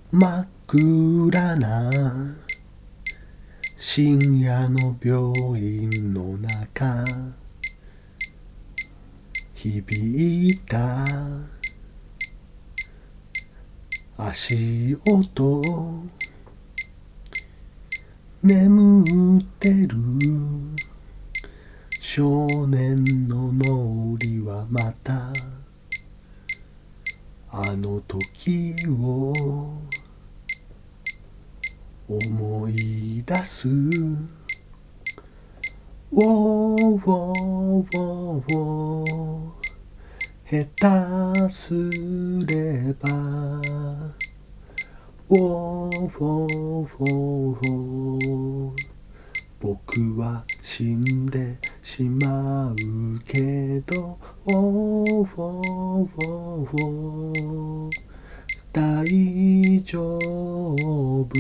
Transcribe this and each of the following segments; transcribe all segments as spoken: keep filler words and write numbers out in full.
真っ暗な深夜の病院の中、響いた足音、眠ってる少年の脳裏はまたあの時を思い出す。ウォーウォーウォーウォー、下手すればウォーウォーウォーウォー、僕は死んでしまうけどウォーウォーウォーウォー、大丈夫、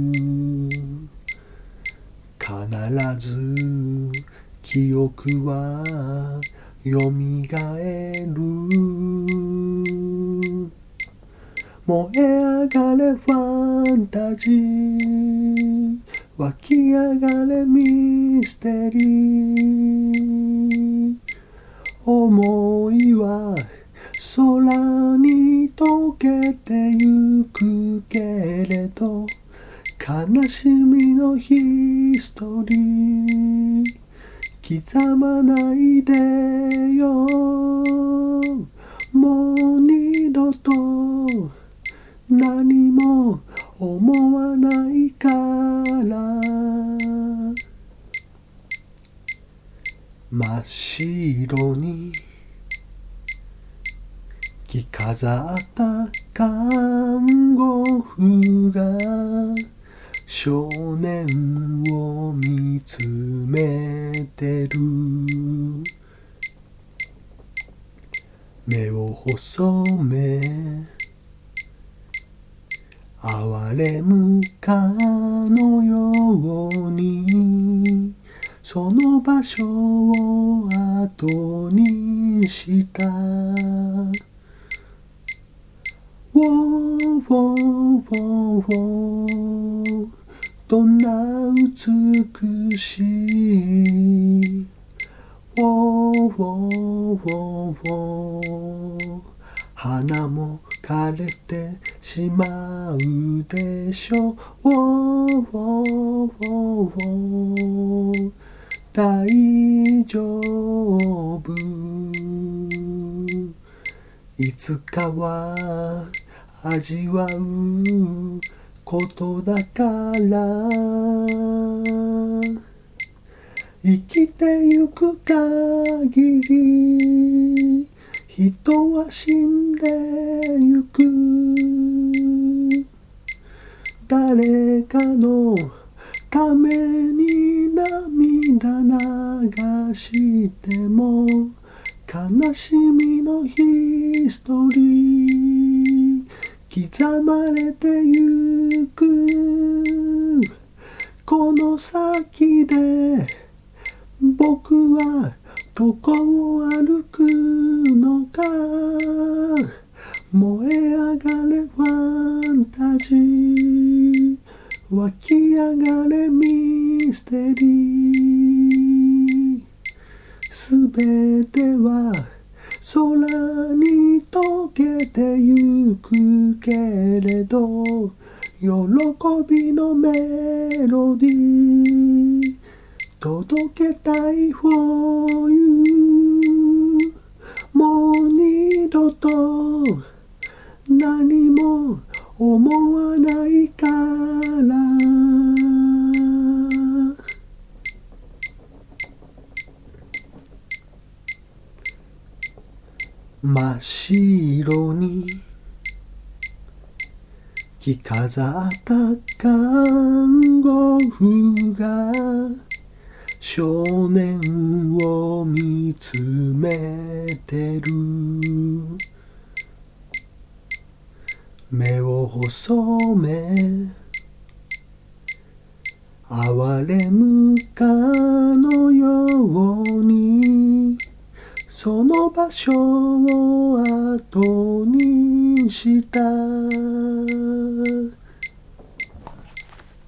必ず記憶はよみがえる。燃え上がれファンタジー、湧き上がれミステリー、思いは空に溶けてゆくけれど、悲しみのヒストリー刻まないでよ、もう二度と何も思わないから。真っ白に着飾った看護婦が少年を見つめてる。目を細め哀れむかのようにその場所を後にした。ウォーウォーウォーウォー、どんな美しいウォーウォーウォーウォー、花も枯れてしまうでしょう。ウォーウォーウォーウォー、大丈夫、いつかは味わうことだから。生きてゆく限り人は死んでゆく。誰かのために涙流しても悲しみのヒストリー刻まれてゆく。この先で僕はどこを歩くのか、燃え上がれファンタジー、湧き上がれミステリー、すべては空に溶けてゆくけれど、喜びのメロディー届けたい for you、 もう二度と何も思わないから。真っ白に着飾った看護婦が少年を見つめてる。目を細め哀れむかのようにその場所を後にした。